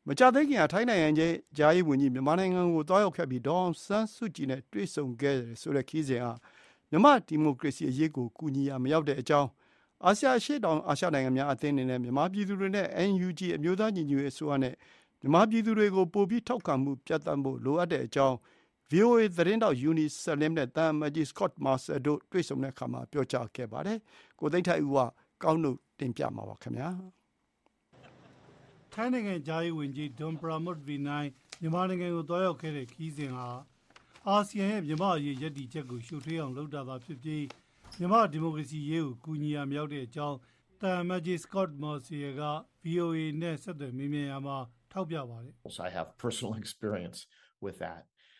မကြာသေးခင်ကထိုင်းနိုင်ငံကြားရေးဝန်ကြီးမြန်မာနိုင်ငံကိုသွားရောက်ခဲ့ပြီးဒေါ်အောင်ဆန်းစုကြည်နဲ့တွေ့ဆုံခဲ့တယ်ဆိုတဲ့ခရီးစဉ်ဟာမြန်မာဒီမိုကရေစီအရေးကိုကူညီရာမရောက်တဲ့အကြောင်းအာဆီယံအရှေ့တောင်အာရှနိုင်ငံများအသင်းအနေနဲ့မြန်မာပြည်သူတွေနဲ့ NUG အမျိုးသားညီညွတ်ရေးအစိုးရနဲ့မြန်မာပြည်သူတွေကိုပိုပြီးထောက်ခံမှုပြသဖို့လိုအပ်တဲ့အကြောင်း VOA သတင်းတောက်ယူနီဆလင်နဲ့သံအမတ်ကြီး Scott Marciel တို့တွေ့ဆုံတဲ့အခါမှာပြောကြားခဲ့ပါတယ်။ကိုသိန်းထိုက်ဦးကကောင်းလို့တင်ပြမှာပါခင်ဗျာ။ထိုင်းနိုင်ငံကြားရေးဝန်ကြီးဒွန်ပရာမွတ်ဗီနိုင်းမြန်မာနိုင်ငံကိုသွားရောက်ခဲ့တဲ့ခရီးစဉ်ဟာအာဆီယံရဲ့မြန်မာအရေးရည်တည်ချက်ကိုရှုပ်ထွေးအောင်လုပ်တာသာဖြစ်ပြီးမြန်မာဒီမိုကရေစီရေးကိုကူညီရာမရောက်တဲ့အကြောင်းသံအမတ်ကြီး Scott Marciel က VOA နဲ့ဆက်သွယ်မေးမြန်းရာမှာထောက်ပြပါတယ်။ I have personal experience with that.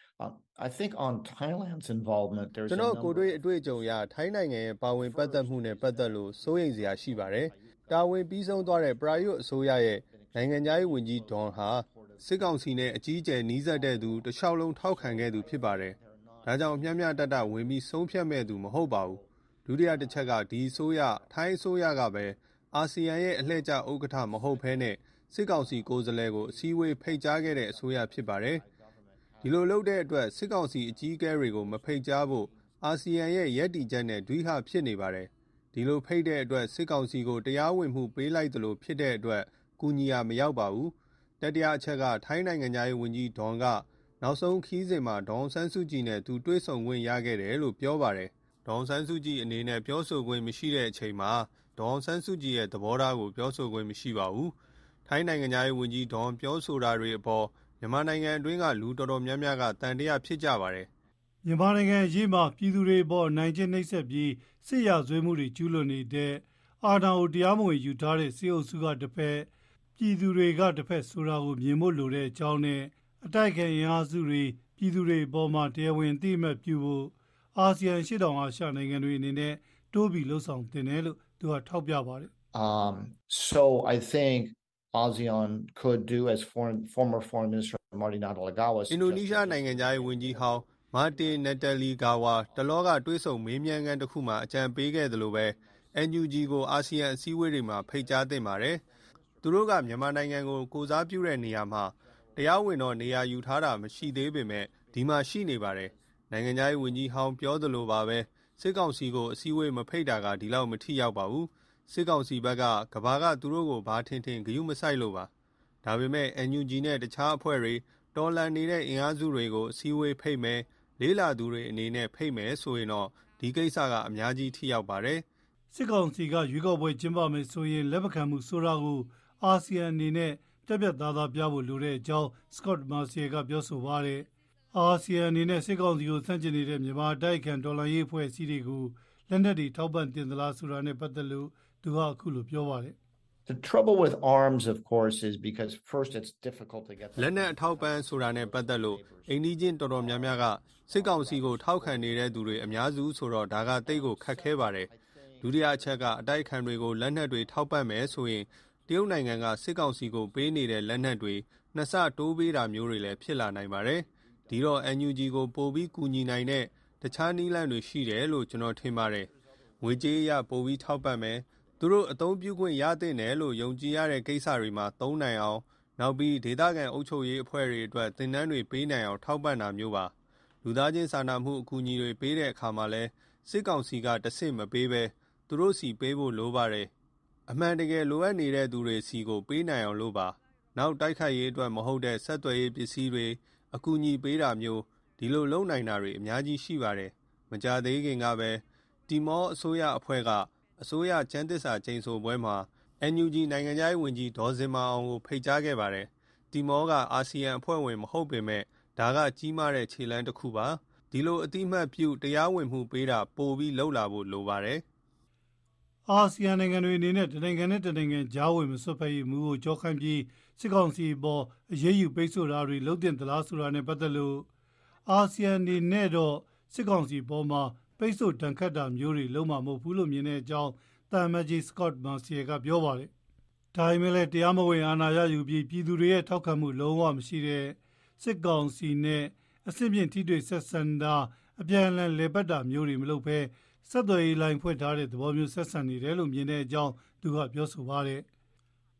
I think on Thailand's involvement there's ကျွန်တော်ကိုယ်တွေ့အတွေ့အကြုံအရထိုင်းနိုင်ငံရဲ့ပါဝင်ပတ်သက်မှုနဲ့ပတ်သက်လို့စိုးရိမ်စရာရှိပါတယ်။တာဝန်ပြီးဆုံးသွားတဲ့ပရာယွတ်အစိုးရရဲ့နိုင်ငံသားရေးဝန်ကြီးဒေါန်ဟာစစ်ကောင်စီနဲ့အကြီးအကျယ်နှီးစပ်တဲ့သူတလျှောက်လုံးထောက်ခံခဲ့သူဖြစ်ပါတယ်။ဒါကြောင့်မျှမျှတတဝင်ပြီးဆုံးဖြတ်မဲ့သူမဟုတ်ပါဘူး။ဒုတိယတစ်ချက်ကဒီအစိုးရထိုင်းအစိုးရကပဲအာဆီယံရဲ့အလှည့်ကျဥက္ကဋ္ဌမဟုတ်ဘဲနဲ့စစ်ကောင်စီကိုယ်စားလှယ်ကိုအစည်းအဝေးဖိတ်ကြားခဲ့တဲ့အစိုးရဖြစ်ပါတယ်။ဒီလိုလုပ်တဲ့အတွက်စစ်ကောင်စီအကြီးအကဲတွေကိုမဖိတ်ကြားဖို့အာဆီယံရဲ့ရည်တည်ချက်နဲ့ဒွိဟဖြစ်နေပါတယ်။ဒီလိုဖိတ်တဲ့အတွက်စစ်ကောင်စီကိုတရားဝင်မှုပေးလိုက်သလိုဖြစ်တဲ့အတွက်ကူညီရာမရောက်ပါဘူး။တတိယအချက်ကထိုင်းနိုင်ငံသားရေးဝန်ကြီးဒေါန်ကနောက်ဆုံးခီးစဉ်မှာဒေါန်ဆန်းစုကြည်နဲ့သူတွေ့ဆုံခွင့်ရခဲ့တယ်လို့ပြောပါတယ်။ဒေါန်ဆန်းစုကြည်အနေနဲ့ပြောဆိုခွင့်မရှိတဲ့အချိန်မှာဒေါန်ဆန်းစုကြည်ရဲ့သဘောထားကိုပြောဆိုခွင့်မရှိပါဘူး။ထိုင်းနိုင်ငံသားရေးဝန်ကြီးဒေါန်ပြောဆိုတာတွေအပေါ်မြန်မာနိုင်ငံအတွင်းကလူတော်တော်များများကတန်တရားဖြစ်ကြပါတယ်။မြန်မာနိုင်ငံအရေးမှာပြည်သူတွေပေါ်နိုင်ကျင့်နှိပ်စက်ပြီးစစ်ရာဇဝဲမှုတွေကျူးလွန်နေတဲ့အာဏာကိုတရားမဝင်ယူထားတဲ့စစ်အုပ်စုကတစ်ဖက်ပြည်သူတွေကတစ်ဖက်ဆိုတာကိုမြင်ဖို့လိုတဲ့အကြောင်းနဲ့အတိုက်အခံအင်အားစုတွေပြည်သူတွေပေါ်မှာတရားဝင်သိမှတ်ပြုဖို့အာဆီယံရှေ့တောင်အာရှနိုင်ငံတွေအနေနဲ့တိုးပြီးလှုံ့ဆော်တင်တယ်လို့သူကထောက်ပြပါတယ်။ So I think ASEAN could do as former foreign minister Marty Natalegawa အင်ဒိုနီးရှားနိုင်ငံသားရေးဝန်ကြီးဟောင်းမာတင်နတယ်လီဂါဝါတလောကတွေးဆုံမေးမြန်းခန်းတစ်ခုမှာအကြံပေးခဲ့သလိုပဲ NUG ကိုအာဆီယံအစည်းအဝေးတွေမှာဖိတ်ကြားသင့်ပါတယ်။သူတို့ကမြန်မာနိုင်ငံကိုကိုစားပြုတဲ့နေရာမှာတရားဝင်တော့နေရာယူထားတာမရှိသေးပေမဲ့ဒီမှာရှိနေပါတယ်။နိုင်ငံသားရေးဝန်ကြီးဟောင်းပြောသလိုပါပဲစစ်ကောင်စီကိုအစည်းအဝေးမဖိတ်တာကဒီလောက်မထိရောက်ပါဘူး။စစ်ကောင်စီဘက်ကကဘာကသူတို့ကိုဘာထင်ဂရုမစိုက်လို့ပါ။ဒါပေမဲ့ NUG နဲ့တခြားအဖွဲ့တွေတော်လန်နေတဲ့အင်အားစုတွေကိုအစည်းအဝေးဖိတ်မယ်လေးလာသူတွေအနေနဲ့ဖိတ်မယ်ဆိုရင်တော့ဒီကိစ္စကအများကြီးထိရောက်ပါတယ်။စစ်ကောင်စီကရွေးကောက်ပွဲကျင်းပမယ်ဆိုရင်လက်မခံမှုဆိုတာကိုအာဆီယံအနေနဲ့ပြတ်ပြတ်သားသားပြဖို့လိုတဲ့အကြောင်း Scott Marciel ကပြောဆိုပါတယ်။အာဆီယံအနေနဲ့စစ်ကောင်စီကိုဆန့်ကျင်နေတဲ့မြန်မာတိုက်ခံတော်လှန်ရေးအဖွဲ့အစည်းတွေကိုလက်နက်တွေထောက်ပံ့တင်သလားဆိုတာနဲ့ပတ်သက်လို့သူကအခုလိုပြောပါတယ်။ The trouble with arms of course is because first it's difficult to get လက်နက်အထောက်ပံ့ဆိုတာနဲ့ပတ်သက်လို့အိန္ဒိချင်းတော်တော်များများကစစ်ကောင်စီကိုထောက်ခံနေတဲ့သူတွေအများစုဆိုတော့ဒါကတိတ်ကိုခက်ခဲပါတယ်။ဒုတိယအချက်ကအတိုက်ခံတွေကိုလက်နက်တွေထောက်ပံ့မယ်ဆိုရင်တရုတ်နိုင်ငံကစစ်ကောင်စီကိုပေးနေတဲ့လက်နက်တွေနှစ်ဆတိုးပေးတာမျိုးတွေလည်းဖြစ်လာနိုင်ပါတယ်။ဒီတော့ NUG ကိုပိုပြီးကူညီနိုင်တဲ့တခြားနည်းလမ်းတွေရှိတယ်လို့ကျွန်တော်ထင်ပါတယ်။ငွေကြေးအရပိုပြီးထောက်ပံ့မယ်သူတို့အသုံးပြုခွင့်ရတဲ့နယ်လို့ယုံကြည်ရတဲ့ကိစ္စတွေမှာသုံးနိုင်အောင်နောက်ပြီးဒေသခံအုပ်ချုပ်ရေးအဖွဲ့တွေအတွက်သင်တန်းတွေပေးနိုင်အောင်ထောက်ပံ့တာမျိုးပါလူသားချင်းစာနာမှုအကူအညီတွေပေးတဲ့အခါမှာလဲစစ်ကောင်စီကတဆင့်မပေးဘဲသူတို့စီပေးဖို့လိုပါတယ်အမှန်တကယ်လိုအပ်နေတဲ့သူတွေစီကိုပေးနိုင်အောင်လို့ပါနောက်တိုက်ခိုက်ရေးအတွက်မဟုတ်တဲ့ဆက်သွယ်ရေးပစ္စည်းတွေအကူအညီပေးတာမျိုးဒီလိုလုပ်နိုင်တာတွေအများကြီးရှိပါတယ်မကြသေးခင်ကပဲတီမောအစိုးရအဖွဲ့ကအစိုးရကျန်းသစ္စာကျိန်ဆိုပွဲမှာ NUG နိုင်ငံသားရေးဝန်ကြီးဒေါ်စင်မာအောင်ကိုဖိတ်ကြားခဲ့ပါတယ်။တီမောကအာဆီယံအဖွဲ့ဝင်မဟုတ်ပေမဲ့ဒါကကြီးမားတဲ့ခြေလှမ်းတစ်ခုပါ။ဒီလိုအတိမတ်ပြုတရားဝင်မှုပေးတာပိုပြီးလှုပ်လာဖို့လိုပါတယ်။အာဆီယံနိုင်ငံတွေအနေနဲ့တနိုင်ငံနဲ့တနိုင်ငံကြားဝင်မစွက်ဖက်ရေးမူကိုကြောက်ခိုင်းပြီးစစ်ကောင်စီပေါ်အရေးယူပိတ်ဆို့တာတွေလုပ်တင်သလားဆိုတာနဲ့ပတ်သက်လို့အာဆီယံအနေနဲ့တော့စစ်ကောင်စီပေါ်မှာပိတ်ဆို့တန်ခတ်တာမျိုးတွေလုံးဝမဟုတ်ဘူးလို့မြင်တဲ့အကြောင်းသံအမတ်ကြီး Scott Marciel ကပြောပါတယ်။ဒါပေမဲ့လည်းတရားမဝင်အာဏာရယူပြီးပြည်သူတွေရဲ့ထောက်ခံမှုလုံးဝမရှိတဲ့စစ်ကောင်စီနဲ့အစစ်မြင့်ထိတွေ့ဆက်ဆံတာအပြန်အလှန်လေပတ်တာမျိုးတွေမလုပ်ဘဲဆက်သွယ်ရေးလိုင်းဖွင့်ထားတဲ့သဘောမျိုးဆက်ဆံနေတယ်လို့မြင်တဲ့အကြောင်းသူကပြောဆိုပါတယ်။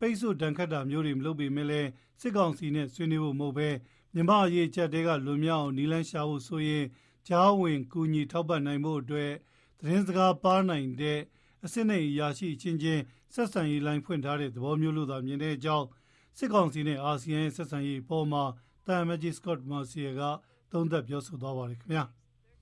ပိတ်ဆို့တန်ခတ်တာမျိုးတွေမလုပ်ပေမဲ့လည်းစစ်ကောင်စီနဲ့ဆွေးနွေးဖို့မဟုတ်ပဲမြန်မာအရေးချက်တွေကလွန်မြောက်အောင်နီလန်းရှာဖို့ဆိုရင်ကြားဝင်ကူညီထောက်ပံ့နိုင်ဖို့အတွက်သတင်းစကားပါနိုင်တဲ့အစစ်နဲ့အရာရှိချင်းချင်းဆက်ဆံရေးလိုင်းဖွင့်ထားတဲ့သဘောမျိုးလို့သာမြင်တဲ့အကြောင်းစစ်ကောင်စီနဲ့အာဆီယံရဲ့ဆက်ဆံရေးပေါ်မှာတာမတ်ဂျီစကော့မာစီယာကသုံးသပ်ပြောဆိုသွားပါတယ်ခင်ဗျာ။